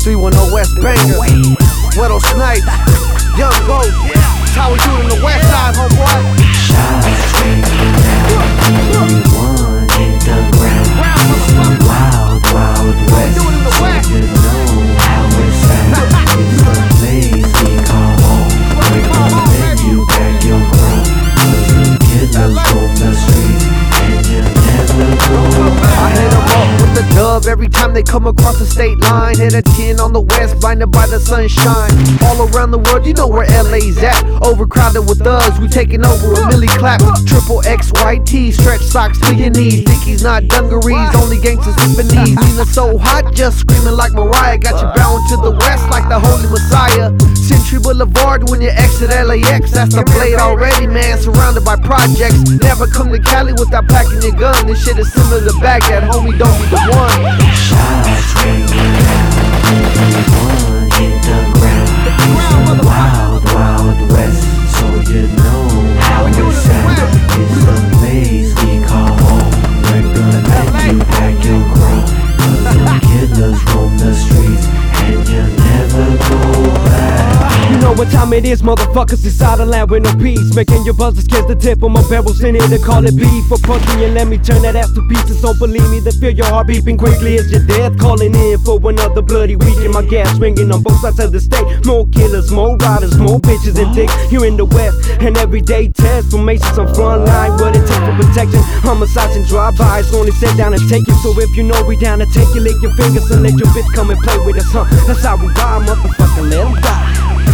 310 West Banger, Weddle Snipes, Young Ghost. That's how we do it in the West Side, homeboy. Shots ringing out, everyone hit the ground. It's the wild, wild west, so you know how it sounds. It's the place we call home, where when you back your grown. 'Cause the killers roam the streets, and you never go back. I hit 'em up with the dub every time they come across the state line. Hit a 10 on the west, blinded by the sunshine. All around the world, you know where LA's at. Overcrowded with thugs, we taking over a Millie Clap. Triple XYT, stretch socks to your knees. Dickies, not dungarees, only gangsters symphonies. Nina so hot, just screaming like Mariah. Got you bowing to the west like the Holy Messiah. Century Boulevard when you exit LAX. That's the blade already, man, surrounded by projects. Never come to Cali without packing your gun. This shit is similar to Baghdad, homie, don't be the one. Shots ringing out, everyone hit the ground. It's the wild, wild west, so you know how it sounds. It's the place we call home, we're gonna let you pack your crown. 'Cause the killers roam the streets, and you never go back. You know what time it is, motherfuckers, inside the land with no peace. Making your buzzers kiss the tip of my barrels in here to call it beef. For punching and let me turn that ass to pieces. Don't believe me, then feel your heart beeping quickly as your death. Calling in for another bloody week. And my gas ringing on both sides of the state. More killers, more riders, more bitches and dicks. Here in the west, and everyday test formations on front line. What it takes for protection, homicides and drive-bys. Only sit down and take it. So if you know we down to take you, lick your fingers and let your bitch come and play with us, huh? That's how we ride, motherfucker, let 'em die.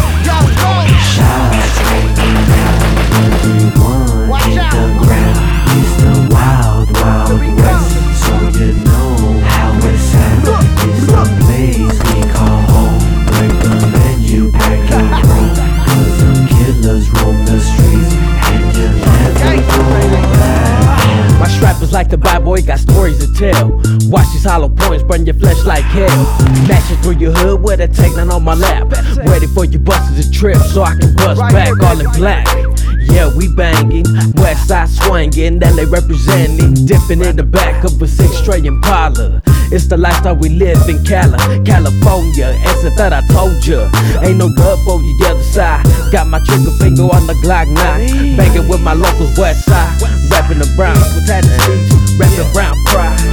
Shots ringing out, everyone hit the ground. It's the wild, wild west, so you know how it sounds. It's the place we call home, recommend you pack your room. 'Cause the killers roam the streets, and you never go back. My strap is like the Bible, it got stories to tell. Watch these hollow points burn your flesh like hell. Mashing through your hood with a Tecnon on my lap. Ready for your busters to trip so I can bust back all in black. Yeah, we banging, west side swinging, LA representing. Dipping in the back of a 6-tray Impala. It's the lifestyle we live in California. Answer that I told ya. Ain't no love for the other side. Got my trigger finger on the Glock 9. Banging with my locals west side. Rapping the Browns with tattoos, rapping brown pride.